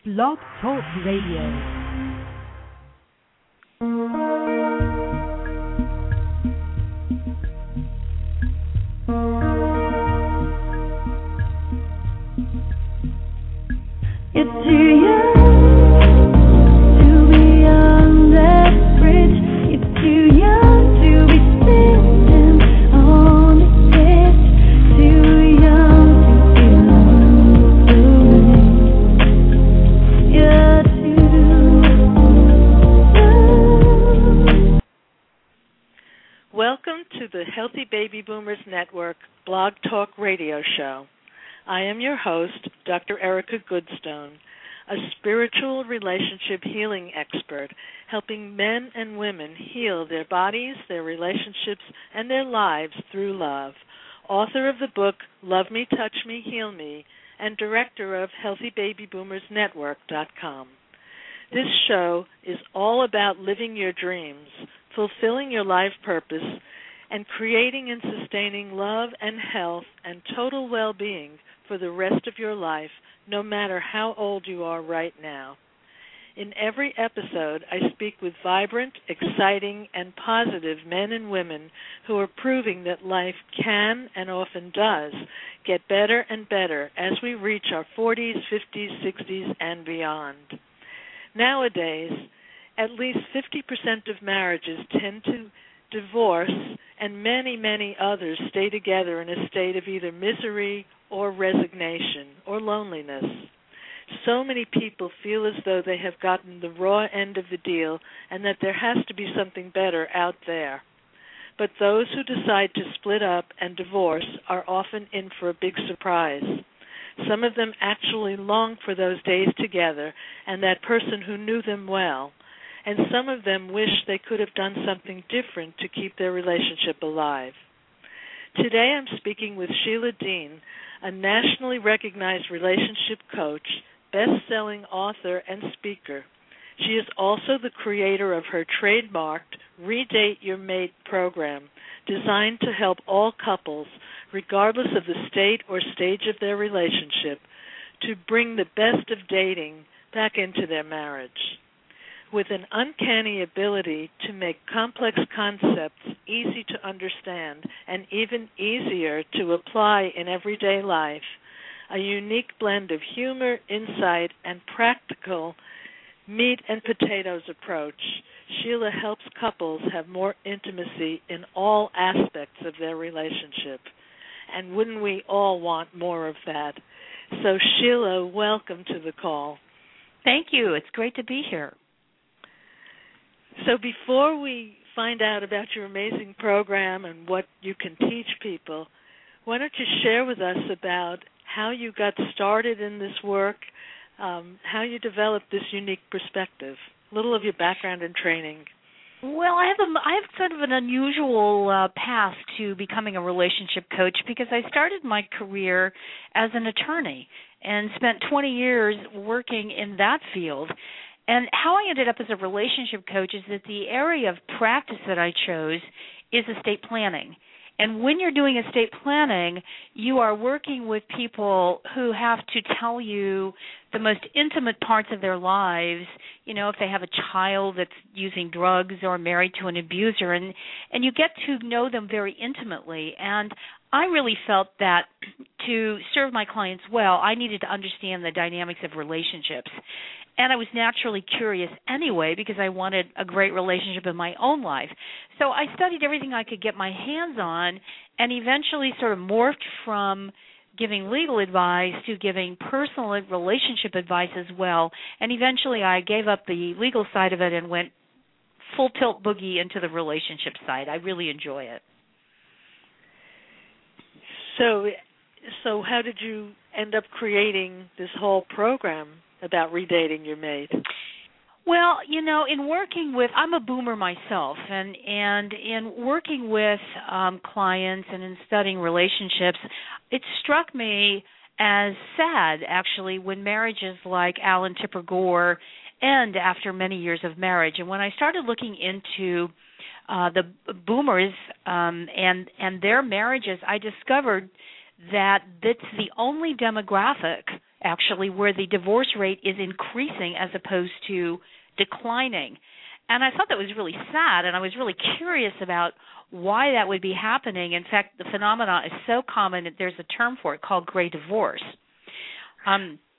Blog Talk Radio. It's too young to be on that bridge. It's too young to be sitting on the edge. Too young to be lonely. You're too young. Welcome to the Healthy Baby Boomers Network Blog Talk Radio Show. I am your host, Dr. Erica Goodstone, a spiritual relationship healing expert, helping men and women heal their bodies, their relationships, and their lives through love. Author of the book, Love Me, Touch Me, Heal Me, and director of HealthyBabyBoomersNetwork.com. This show is all about living your dreams, fulfilling your life purpose, and creating and sustaining love and health and total well-being for the rest of your life, no matter how old you are right now. In every episode, I speak with vibrant, exciting, and positive men and women who are proving that life can, and often does, get better and better as we reach our 40s, 50s, 60s, and beyond. Nowadays, at least 50% of marriages tend to divorce, and many, many others stay together in a state of either misery or resignation or loneliness. So many people feel as though they have gotten the raw end of the deal and that there has to be something better out there. But those who decide to split up and divorce are often in for a big surprise. Some of them actually long for those days together and that person who knew them well. And some of them wish they could have done something different to keep their relationship alive. Today I'm speaking with Sheila Dean, a nationally recognized relationship coach, best-selling author, and speaker. She is also the creator of her trademarked Redate Your Mate program, designed to help all couples, regardless of the state or stage of their relationship, to bring the best of dating back into their marriage. With an uncanny ability to make complex concepts easy to understand and even easier to apply in everyday life, a unique blend of humor, insight, and practical meat and potatoes approach, Sheila helps couples have more intimacy in all aspects of their relationship. And wouldn't we all want more of that? So Sheila, welcome to the call. Thank you. It's great to be here. So before we find out about your amazing program and what you can teach people, why don't you share with us about how you got started in this work, how you developed this unique perspective, a little of your background and training. Well, I have sort of an unusual path to becoming a relationship coach because I started my career as an attorney and spent 20 years working in that field. And how I ended up as a relationship coach is that the area of practice that I chose is estate planning. And when you're doing estate planning, you are working with people who have to tell you the most intimate parts of their lives, you know, if they have a child that's using drugs or married to an abuser, and you get to know them very intimately. And I really felt that to serve my clients well, I needed to understand the dynamics of relationships. And I was naturally curious anyway because I wanted a great relationship in my own life. So I studied everything I could get my hands on and eventually sort of morphed from giving legal advice to giving personal relationship advice as well. And eventually I gave up the legal side of it and went full tilt boogie into the relationship side. I really enjoy it. So how did you end up creating this whole program about redating your mate? Well, you know, in working with, I'm a boomer myself, and in working with clients and in studying relationships, it struck me as sad, actually, when marriages like Alan Tipper Gore end after many years of marriage. And when I started looking into the boomers and their marriages, I discovered that it's the only demographic actually, where the divorce rate is increasing as opposed to declining. And I thought that was really sad, and I was really curious about why that would be happening. In fact, the phenomenon is so common that there's a term for it called gray divorce. I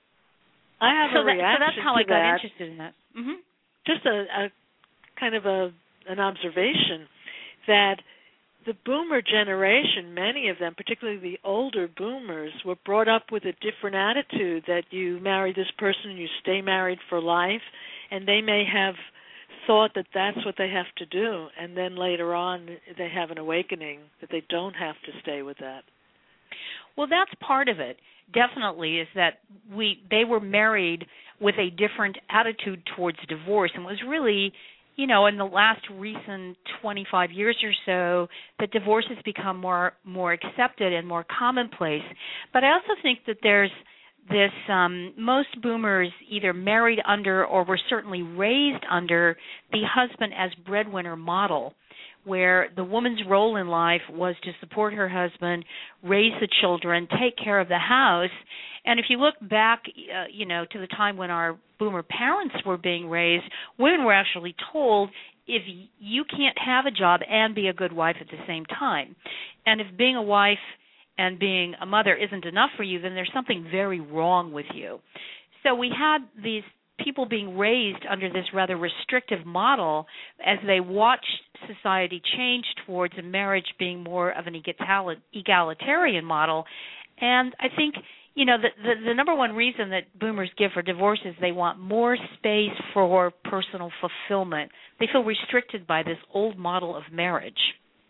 have a reaction so that's how to I got that. interested in that. Mm-hmm. Just a kind of an observation that the boomer generation, many of them, particularly the older boomers, were brought up with a different attitude that you marry this person, you stay married for life, and they may have thought that that's what they have to do, and then later on they have an awakening that they don't have to stay with that. Well, that's part of it, definitely, is that they were married with a different attitude towards divorce, and was really, in the last recent 25 years or so, that divorce has become more accepted and more commonplace. But I also think that there's this, most boomers either married under or were certainly raised under the husband as breadwinner model, where the woman's role in life was to support her husband, raise the children, take care of the house. And if you look back, to the time when our boomer parents were being raised, women were actually told, if you can't have a job and be a good wife at the same time, and if being a wife and being a mother isn't enough for you, then there's something very wrong with you. So we had these people being raised under this rather restrictive model as they watched society change towards a marriage being more of an egalitarian model. And I think, the number one reason that boomers give for divorce is they want more space for personal fulfillment. They feel restricted by this old model of marriage.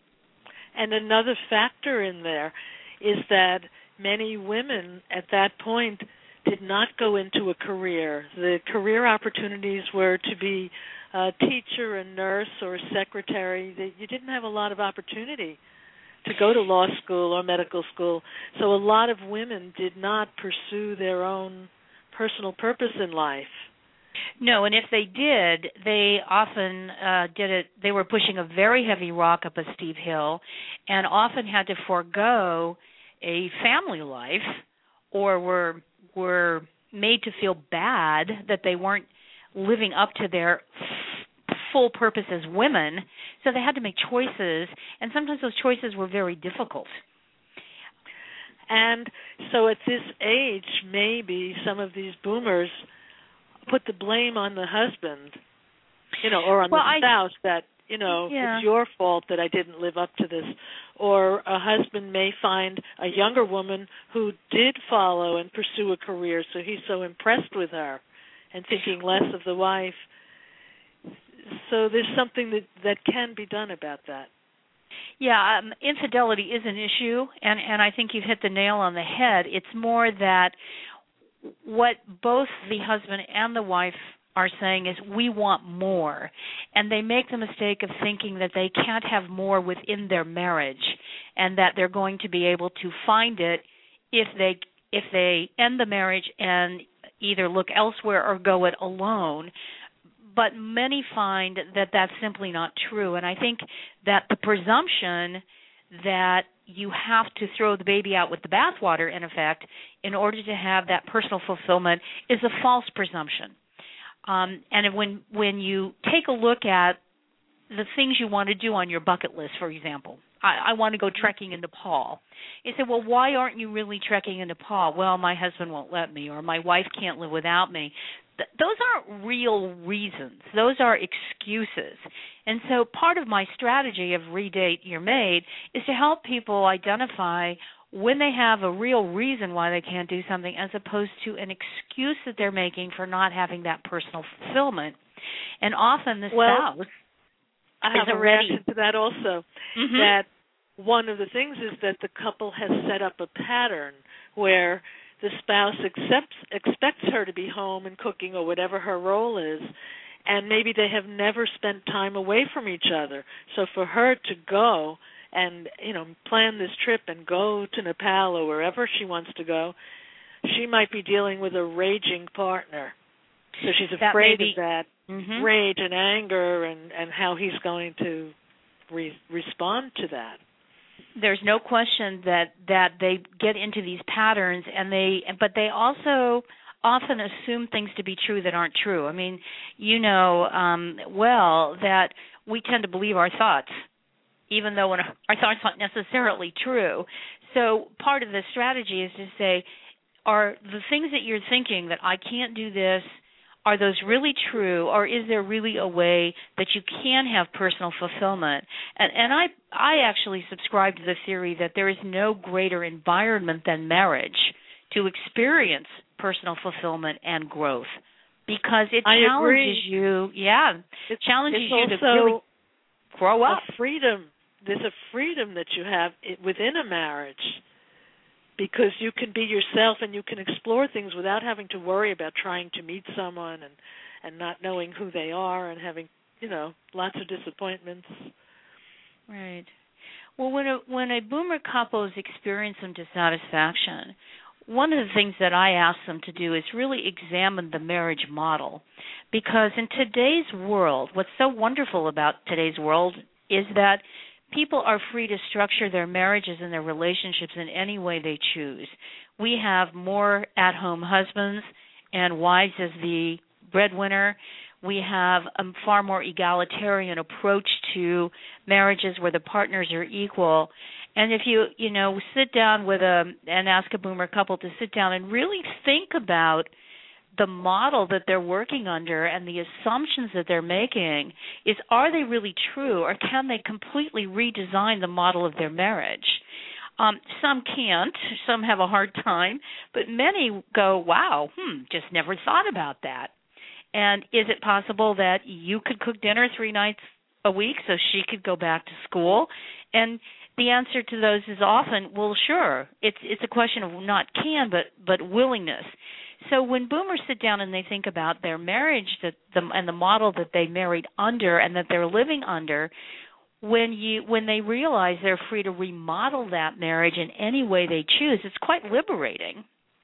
And another factor in there is that many women at that point did not go into a career. The career opportunities were to be a teacher, a nurse, or a secretary. You didn't have a lot of opportunity to go to law school or medical school. So a lot of women did not pursue their own personal purpose in life. No, and if they did, they often did it. They were pushing a very heavy rock up a steep hill, and often had to forego a family life, or were made to feel bad that they weren't living up to their full purpose as women. So they had to make choices, and sometimes those choices were very difficult. And so at this age, maybe some of these boomers put the blame on the husband, or on the spouse that, it's your fault that I didn't live up to this. Or a husband may find a younger woman who did follow and pursue a career, so he's so impressed with her and thinking less of the wife. So there's something that can be done about that. Yeah, infidelity is an issue, and I think you've hit the nail on the head. It's more that what both the husband and the wife are saying is, we want more, and they make the mistake of thinking that they can't have more within their marriage, and that they're going to be able to find it if they end the marriage and either look elsewhere or go it alone. But many find that that's simply not true, and I think that the presumption that you have to throw the baby out with the bathwater, in effect, in order to have that personal fulfillment is a false presumption. And when you take a look at the things you want to do on your bucket list, for example, I want to go trekking in Nepal. You say, well, why aren't you really trekking in Nepal? Well, my husband won't let me, or my wife can't live without me. Those aren't real reasons. Those are excuses. And so part of my strategy of Redate Your Mate is to help people identify when they have a real reason why they can't do something, as opposed to an excuse that they're making for not having that personal fulfillment. And often the spouse I have a reaction to that also, mm-hmm. that one of the things is that the couple has set up a pattern where the spouse expects her to be home and cooking or whatever her role is, and maybe they have never spent time away from each other. So for her to go and, plan this trip and go to Nepal or wherever she wants to go, she might be dealing with a raging partner. So she's afraid of that mm-hmm. rage and anger and how he's going to respond to that. There's no question that they get into these patterns, but they also often assume things to be true that aren't true. I mean, well that we tend to believe our thoughts, even though our thoughts aren't necessarily true. So part of the strategy is to say, are the things that you're thinking that I can't do this, are those really true, or is there really a way that you can have personal fulfillment? And I actually subscribe to the theory that there is no greater environment than marriage to experience personal fulfillment and growth, because it challenges you. Yeah, it challenges you to really grow up. There's a freedom that you have within a marriage, because you can be yourself and you can explore things without having to worry about trying to meet someone and not knowing who they are and having, lots of disappointments. Right. Well, when a boomer couple is experiencing dissatisfaction, one of the things that I ask them to do is really examine the marriage model, because in today's world, what's so wonderful about today's world is that people are free to structure their marriages and their relationships in any way they choose. We have more at-home husbands and wives as the breadwinner. We have a far more egalitarian approach to marriages where the partners are equal. And if you sit down and ask a boomer couple to sit down and really think about the model that they're working under and the assumptions that they're making, are they really true, or can they completely redesign the model of their marriage? Some can't. Some have a hard time. But many go, wow, just never thought about that. And is it possible that you could cook dinner 3 nights a week so she could go back to school? And the answer to those is often, well, sure. It's a question of not can, but willingness. So when boomers sit down and they think about their marriage and the model that they married under and that they're living under, when they realize they're free to remodel that marriage in any way they choose, it's quite liberating.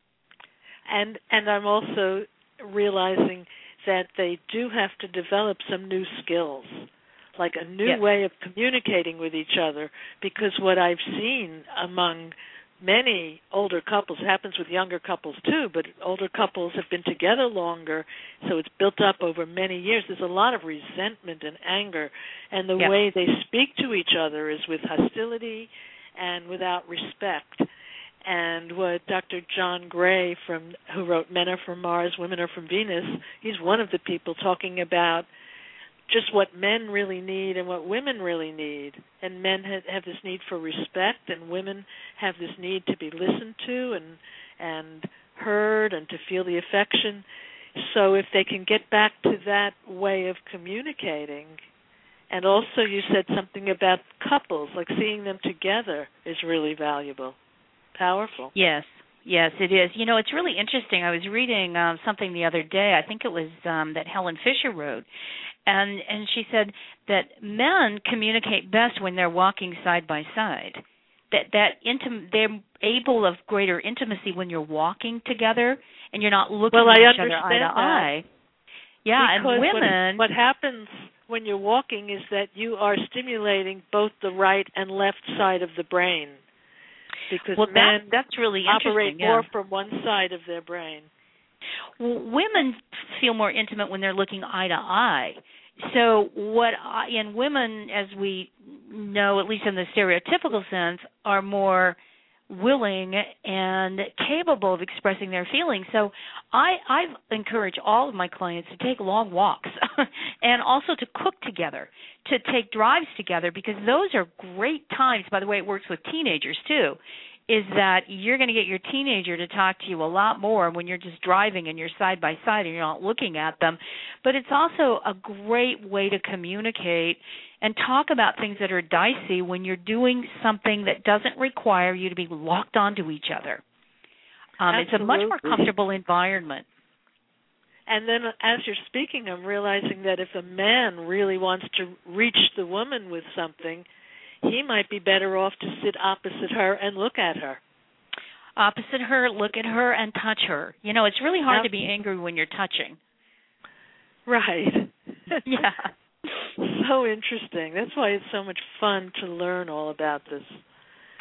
And I'm also realizing that they do have to develop some new skills, like a new way of communicating with each other, because what I've seen among many older couples, it happens with younger couples too, but older couples have been together longer, so it's built up over many years. There's a lot of resentment and anger, and the way they speak to each other is with hostility and without respect. And what Dr. John Gray, who wrote Men Are From Mars, Women Are From Venus, he's one of the people talking about just what men really need and what women really need. And men have this need for respect, and women have this need to be listened to and heard and to feel the affection. So if they can get back to that way of communicating, and also you said something about couples, like seeing them together is really valuable, powerful. Yes, it is. It's really interesting. I was reading something the other day. I think it was that Helen Fisher wrote. And she said that men communicate best when they're walking side by side. They're able of greater intimacy when you're walking together and you're not looking at each other eye to eye. Yeah, because and women. What happens when you're walking is that you are stimulating both the right and left side of the brain, because men that's really operate more from one side of their brain. Women feel more intimate when they're looking eye to eye. So in women, as we know, at least in the stereotypical sense, are more willing and capable of expressing their feelings. So I've encouraged all of my clients to take long walks and also to cook together, to take drives together, because those are great times. By the way, it works with teenagers too, is that you're going to get your teenager to talk to you a lot more when you're just driving and you're side by side and you're not looking at them. But it's also a great way to communicate and talk about things that are dicey when you're doing something that doesn't require you to be locked onto each other. It's a much more comfortable environment. And then as you're speaking, I'm realizing that if a man really wants to reach the woman with something, he might be better off to sit opposite her and look at her. Opposite her, look at her, and touch her. It's really hard to be angry when you're touching. Right. Yeah. So interesting. That's why it's so much fun to learn all about this.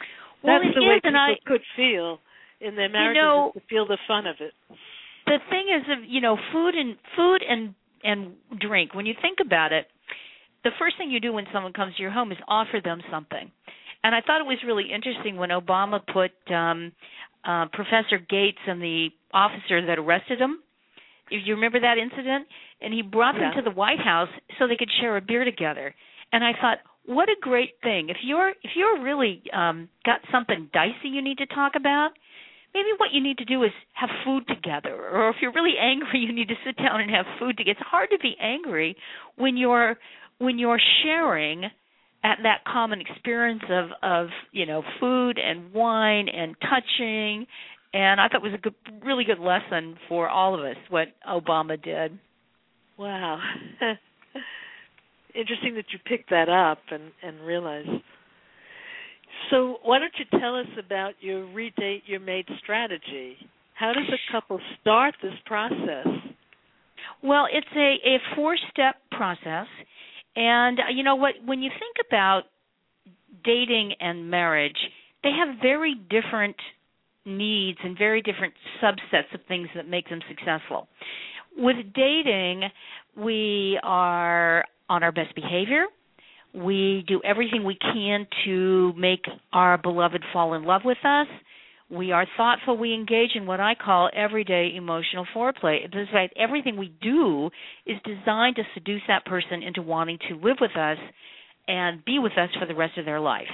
Well, That's it the way is, and people could feel in their marriages, is to feel the fun of it. the thing is, food and drink. When you think about it, the first thing you do when someone comes to your home is offer them something. And I thought it was really interesting when Obama put Professor Gates and the officer that arrested him. You remember that incident? And he brought them to the White House so they could share a beer together. And I thought, what a great thing. If you're really got something dicey you need to talk about, maybe what you need to do is have food together. Or if you're really angry, you need to sit down and have food together. It's hard to be angry when you're sharing at that common experience of food and wine and touching. And I thought it was a really good lesson for all of us what Obama did. Wow. Interesting that you picked that up and realized. So why don't you tell us about your Redate Your Mate strategy? How does a couple start this process? Well, it's a 4-step process. And you know what? When you think about dating and marriage, they have very different needs and very different subsets of things that make them successful. With dating, we are on our best behavior. We do everything we can to make our beloved fall in love with us. We are thoughtful. We engage in what I call everyday emotional foreplay. In fact, everything we do is designed to seduce that person into wanting to live with us and be with us for the rest of their life.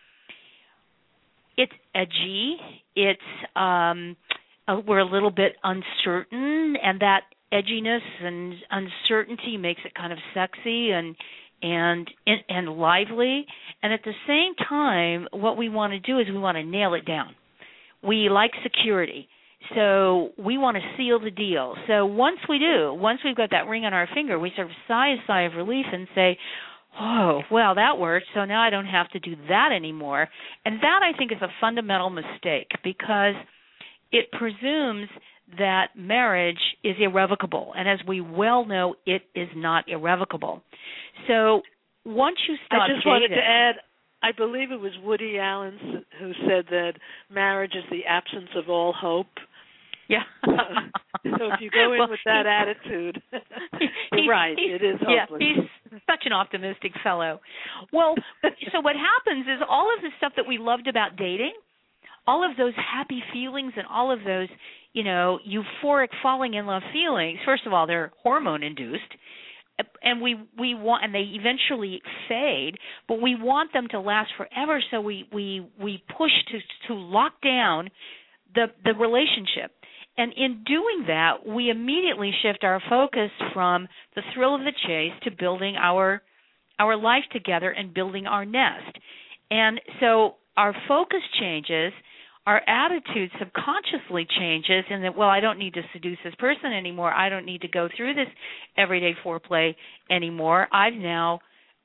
It's edgy. It's we're a little bit uncertain, and that edginess and uncertainty makes it kind of sexy and lively. And at the same time, what we want to do is we want to nail it down. We like security, so we want to seal the deal. So once we've got that ring on our finger, we sort of sigh a sigh of relief and say, oh, well, that worked, so now I don't have to do that anymore. And that, I think, is a fundamental mistake because it presumes that marriage is irrevocable. And as we well know, it is not irrevocable. So once you start I just wanted to add, I believe it was Woody Allen who said that marriage is the absence of all hope. Yeah. So if you go in with that attitude, you're right, it is hopeless. Yeah, he's such an optimistic fellow. Well, so what happens is all of the stuff that we loved about dating, all of those happy feelings and all of those, euphoric falling in love feelings, first of all, they're hormone induced. And we want, and they eventually fade, but we want them to last forever. So we push to lock down the relationship, and in doing that, we immediately shift our focus from the thrill of the chase to building our life together and building our nest. And so our focus changes. Our attitude subconsciously changes in that, well, I don't need to seduce this person anymore. I don't need to go through this everyday foreplay anymore. I've now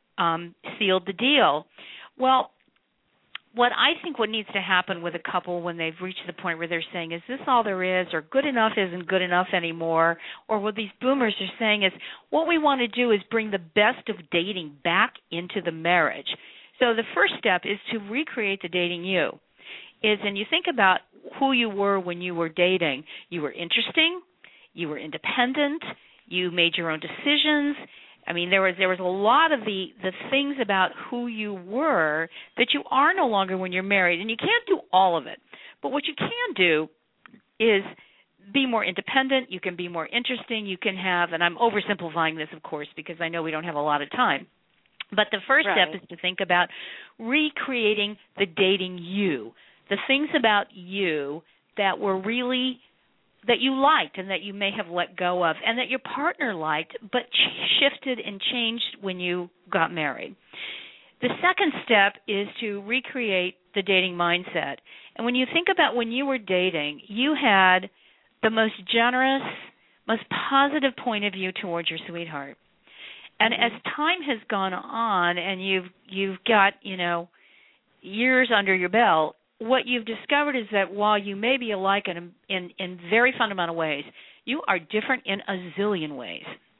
sealed the deal. Well, what I think what needs to happen with a couple when they've reached the point where they're saying, is this all there is, or good enough isn't good enough anymore, or what these boomers are saying is, what we want to do is bring the best of dating back into the marriage. So the first step is to recreate the dating you. And you think about who you were when you were dating. You were interesting. You were independent. You made your own decisions. I mean, there was a lot of the things about who you were that you are no longer when you're married. And you can't do all of it. But what you can do is be more independent. You can be more interesting. You can have, and I'm oversimplifying this, of course, because I know we don't have a lot of time. But the first step is to think about recreating the dating you. The things about you that were really, that you liked and that you may have let go of and that your partner liked but shifted and changed when you got married. The second step is to recreate the dating mindset. And when you think about when you were dating, you had the most generous, most positive point of view towards your sweetheart. And as time has gone on and you've got, years under your belt, what you've discovered is that while you may be alike in very fundamental ways, you are different in a zillion ways.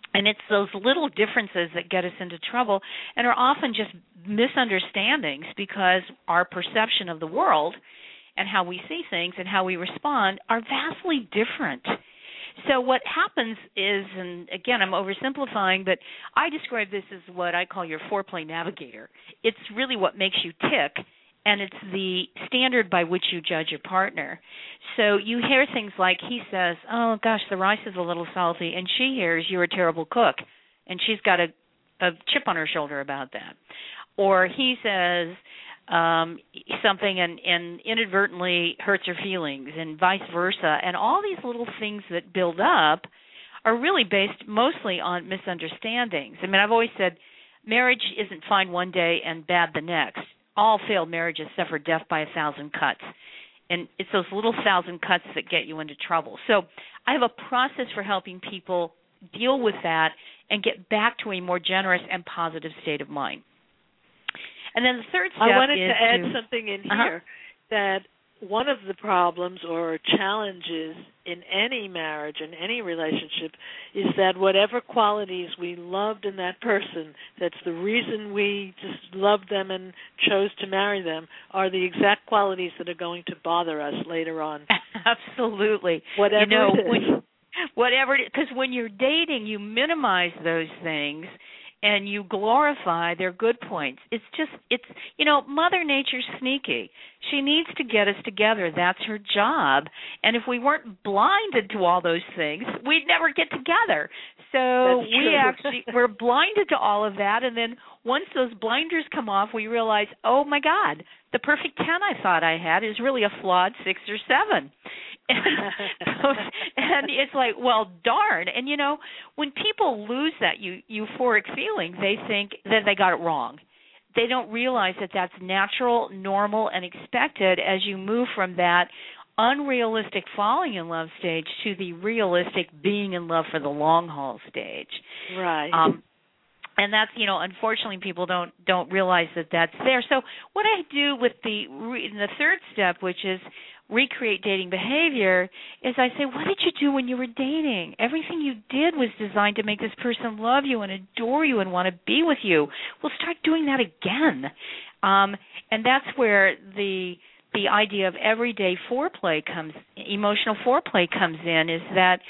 And it's those little differences that get us into trouble and are often just misunderstandings because our perception of the world and how we see things and how we respond are vastly different. So what happens is, and again, I'm oversimplifying, but I describe this as what I call your foreplay navigator. It's really what makes you tick, and it's the standard by which you judge your partner. So you hear things like he says, oh, gosh, the rice is a little salty, and she hears you're a terrible cook, and she's got a chip on her shoulder about that. Or he says something and inadvertently hurts her feelings, and vice versa. And all these little things that build up are really based mostly on misunderstandings. I mean, I've always said marriage isn't fine one day and bad the next. All failed marriages suffer death by 1,000 cuts. And it's those little 1,000 cuts that get you into trouble. So I have a process for helping people deal with that and get back to a more generous and positive state of mind. And then the third step I wanted is to add something in here that one of the problems or challenges in any marriage, in any relationship, is that whatever qualities we loved in that person, that's the reason we just loved them and chose to marry them, are the exact qualities that are going to bother us later on. Absolutely. Whatever it is. Whatever it is, because when you're dating, you minimize those things and you glorify their good points. It's Mother Nature's sneaky. She needs to get us together. That's her job. And if we weren't blinded to all those things, we'd never get together. So we're blinded to all of that. And then once those blinders come off, we realize, oh, my God, the perfect 10 I thought I had is really a flawed 6 or 7. And it's like, well, darn. And, when people lose that euphoric feeling, they think that they got it wrong. They don't realize that that's natural, normal, and expected as you move from that unrealistic falling in love stage to the realistic being in love for the long haul stage. Right. And that's, unfortunately, people don't realize that that's there. So what I do with the third step, which is recreate dating behavior, is I say, what did you do when you were dating? Everything you did was designed to make this person love you and adore you and want to be with you. Well, start doing that again. And that's where the idea of everyday foreplay emotional foreplay comes in, is that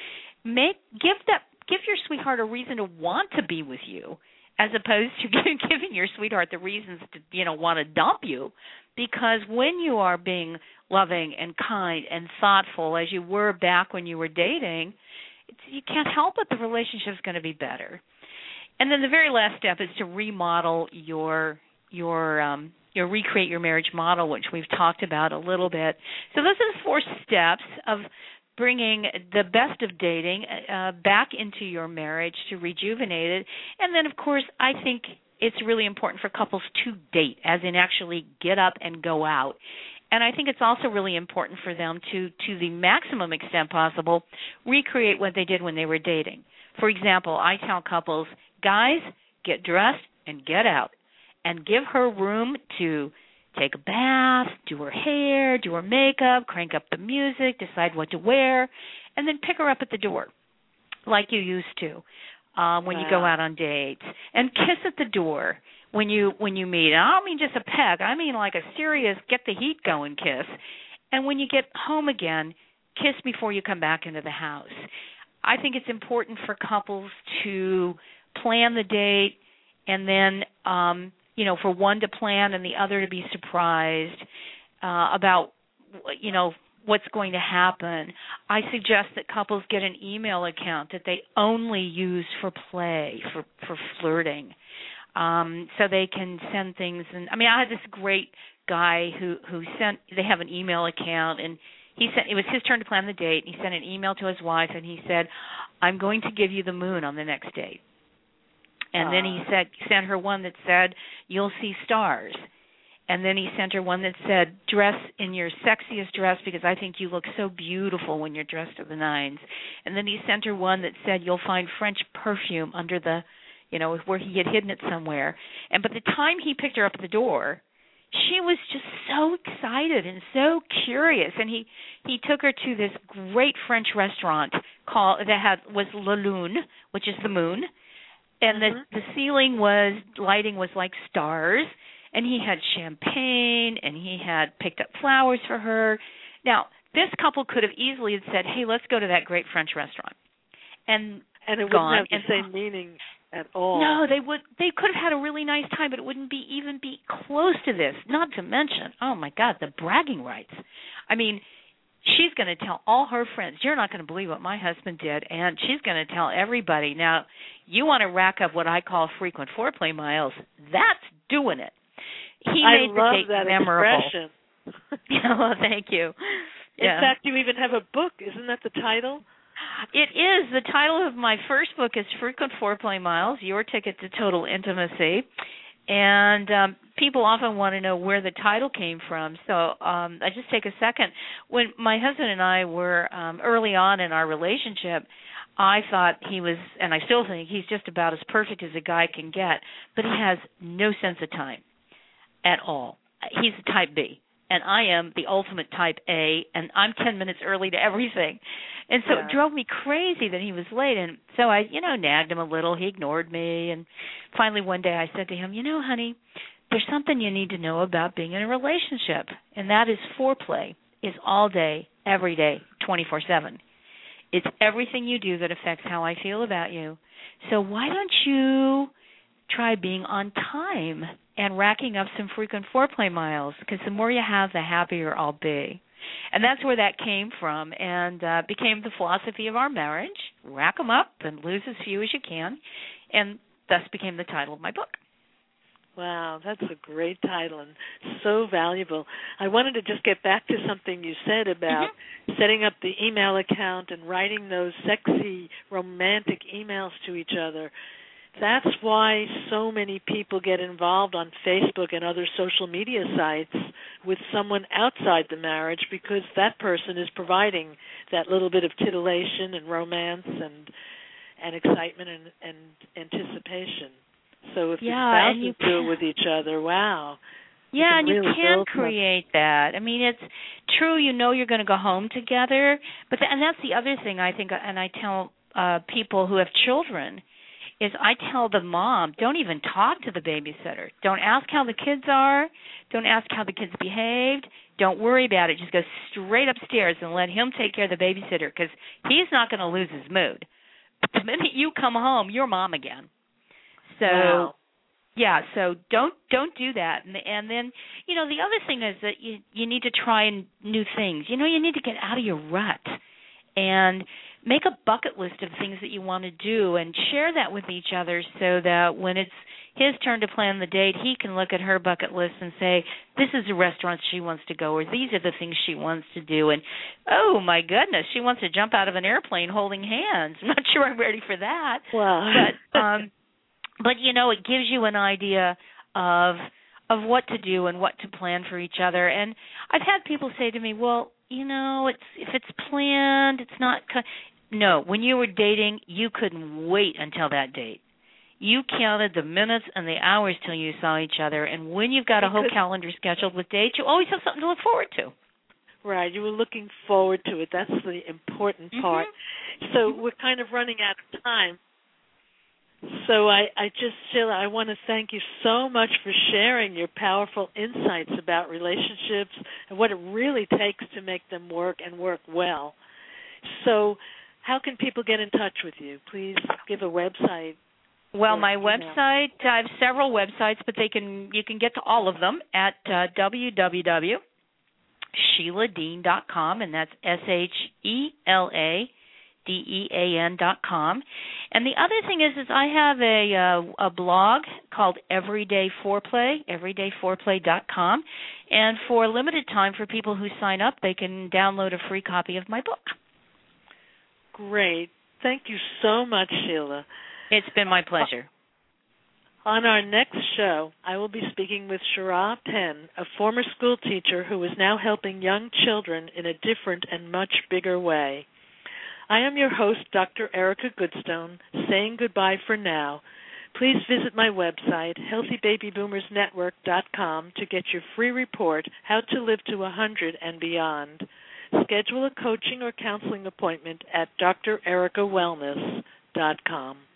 give your sweetheart a reason to want to be with you, as opposed to giving your sweetheart the reasons to, want to dump you. Because when you are being loving and kind and thoughtful, as you were back when you were dating, you can't help it. The relationship's going to be better. And then the very last step is to remodel your recreate your marriage model, which we've talked about a little bit. So those are the 4 steps of bringing the best of dating back into your marriage to rejuvenate it. And then, of course, I think it's really important for couples to date, as in actually get up and go out. And I think it's also really important for them to the maximum extent possible, recreate what they did when they were dating. For example, I tell couples, guys, get dressed and get out, and give her room to take a bath, do her hair, do her makeup, crank up the music, decide what to wear, and then pick her up at the door like you used to when you go out on dates. And kiss at the door when you meet. And I don't mean just a peck. I mean like a serious get the heat going kiss. And when you get home again, kiss before you come back into the house. I think it's important for couples to plan the date and then for one to plan and the other to be surprised about, what's going to happen. I suggest that couples get an email account that they only use for play, for flirting, so they can send things. And I had this great guy who they have an email account, and it was his turn to plan the date, and he sent an email to his wife, and he said, I'm going to give you the moon on the next date. And then he sent her one that said, you'll see stars. And then he sent her one that said, dress in your sexiest dress because I think you look so beautiful when you're dressed to the nines. And then he sent her one that said, you'll find French perfume under the, where he had hidden it somewhere. And by the time he picked her up at the door, she was just so excited and so curious, and he took her to this great French restaurant was La Lune, which is the moon, and the lighting was like stars, and he had champagne, and he had picked up flowers for her. Now, this couple could have easily said, "Hey, let's go to that great French restaurant," and it wouldn't have the same meaning at all. No, they could have had a really nice time, but it wouldn't even be close to this. Not to mention, oh my God, the bragging rights. I mean, she's going to tell all her friends, "You're not going to believe what my husband did," and she's going to tell everybody. Now, you want to rack up what I call frequent foreplay miles. That's doing it. He made the date memorable. Expression. Well, thank you. In fact, you even have a book. Isn't that the title? It is. The title of my first book is Frequent Foreplay Miles, Your Ticket to Total Intimacy. And people often want to know where the title came from. So I just take a second. When my husband and I were early on in our relationship, I thought he was, and I still think, he's just about as perfect as a guy can get. But he has no sense of time at all. He's a type B. And I am the ultimate type A, and I'm 10 minutes early to everything. And so it drove me crazy that he was late. And so I, nagged him a little. He ignored me. And finally one day I said to him, honey, there's something you need to know about being in a relationship, and that is foreplay is all day, every day, 24/7. It's everything you do that affects how I feel about you. So why don't you try being on time and racking up some frequent foreplay miles, because the more you have, the happier I'll be. And that's where that came from, and became the philosophy of our marriage. Rack them up and lose as few as you can, and thus became the title of my book. Wow, that's a great title and so valuable. I wanted to just get back to something you said about setting up the email account and writing those sexy, romantic emails to each other. That's why so many people get involved on Facebook and other social media sites with someone outside the marriage, because that person is providing that little bit of titillation and romance and excitement and anticipation. So if the spouses do it with each other, wow. Yeah, and you can create that. I mean, it's true, you're going to go home together, and that's the other thing I think, and I tell people who have children, is I tell the mom, don't even talk to the babysitter. Don't ask how the kids are. Don't ask how the kids behaved. Don't worry about it. Just go straight upstairs and let him take care of the babysitter, because he's not going to lose his mood. But the minute you come home, you're mom again. So, so don't do that. And then, the other thing is that you need to try new things. You need to get out of your rut and make a bucket list of things that you want to do and share that with each other, so that when it's his turn to plan the date, he can look at her bucket list and say, this is the restaurant she wants to go, or these are the things she wants to do. And, oh, my goodness, she wants to jump out of an airplane holding hands. I'm not sure I'm ready for that. Wow. But it gives you an idea of what to do and what to plan for each other. And I've had people say to me, well, if it's planned, it's not. No, when you were dating, you couldn't wait until that date. You counted the minutes and the hours till you saw each other. And when you've got a whole calendar scheduled with dates, you always have something to look forward to. Right, you were looking forward to it. That's the important part. So we're kind of running out of time. So Sheila, I want to thank you so much for sharing your powerful insights about relationships and what it really takes to make them work and work well. So how can people get in touch with you? Please give a website. Well, my website, I have several websites, but you can get to all of them at www.SheilaDean.com, and that's SheilaDean.com. And the other thing is I have a blog called Everyday Foreplay, everydayforeplay.com. And for a limited time, for people who sign up, they can download a free copy of my book. Great. Thank you so much, Sheila. It's been my pleasure. On our next show, I will be speaking with Shara Penn, a former school teacher who is now helping young children in a different and much bigger way. I am your host, Dr. Erica Goodstone, saying goodbye for now. Please visit my website, healthybabyboomersnetwork.com, to get your free report, How to Live to 100 and Beyond. Schedule a coaching or counseling appointment at drericawellness.com.